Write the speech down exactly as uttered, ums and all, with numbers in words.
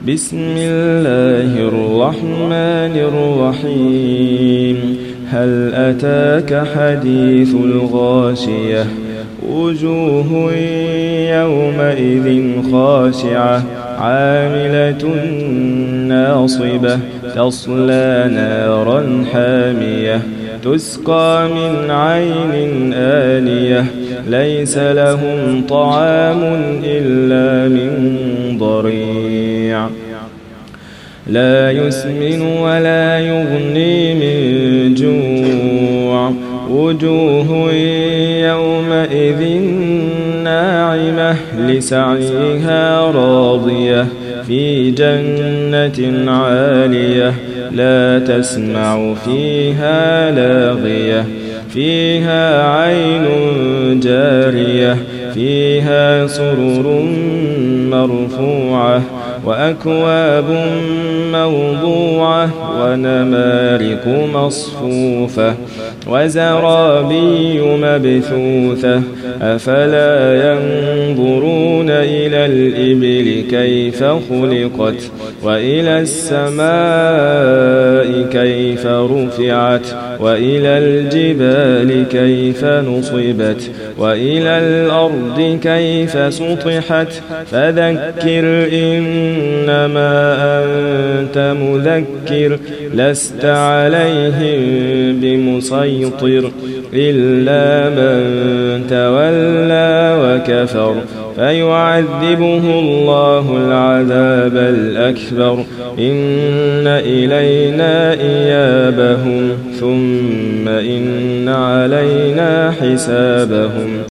بسم الله الرحمن الرحيم هل أتاك حديث الغاشية وجوه يومئذ خاشعة عاملة ناصبة تصلى نارا حامية تسقى من عين آنية ليس لهم طعام إلا من ضريع لا يسمن ولا يغني من جوع وجوه يومئذ ناعمة لسعيها راضية في جنة عالية لا تسمع فيها لاغية فيها عين جارية فيها سرر مرفوعة وأكواب موضوعة ونمارق مصفوفة وزرابي مبثوثة أفلا ينظرون إلى الإبل كيف خلقت وإلى السماء كيف رفعت وإلى الجبال كيف نصبت وإلى الأرض كيف سطحت فذكر إنما أنت مذكر لست عليهم بمسيطر إلا من تولى وكفر فيعذبه الله العذاب الأكبر إن إلينا إيابهم ثم إن علينا حسابهم.